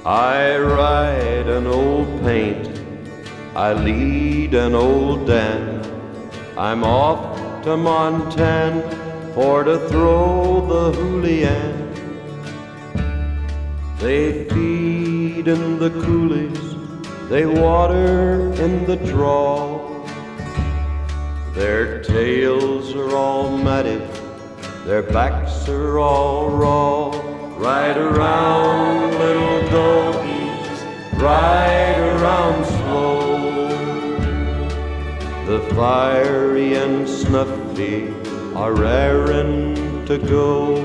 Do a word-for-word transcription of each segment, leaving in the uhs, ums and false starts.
I ride an old paint, I lead an old dance. I'm off to Montana for to throw the Julian. They feed in the coulees, they water in the draw. Their tails are all matted, their backs are all raw. Ride around, little doggies, ride around slow. The fiery and snuffy are raring to go.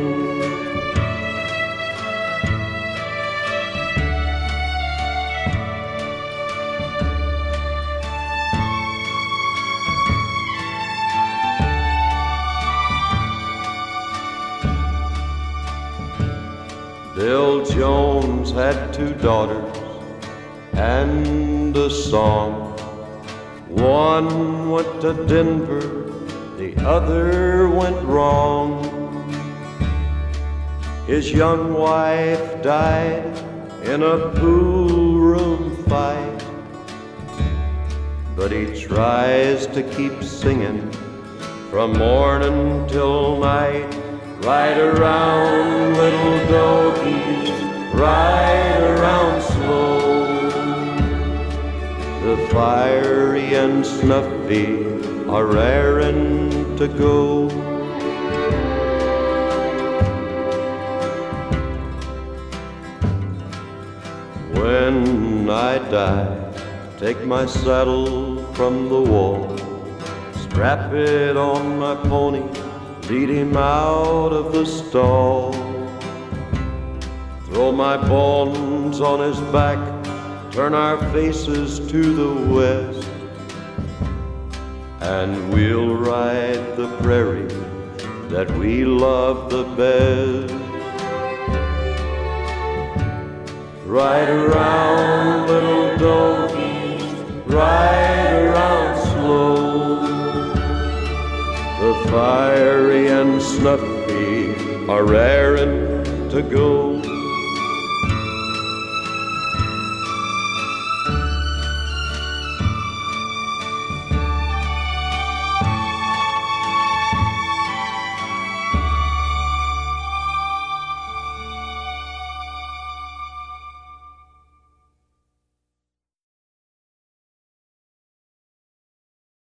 Bill Jones had two daughters and a song. One went to Denver, the other went wrong. His young wife died in a pool room fight, but he tries to keep singing from morning till night. Ride around, little doggies, ride around slow. The fiery and snuffy are raring to go. When I die, take my saddle from the wall, strap it on my pony, lead him out of the stall. Throw my bones on his back, turn our faces to the west, and we'll ride the prairie that we love the best. Ride around, little doggies, ride around slow. The fiery and snuffy are raring to go.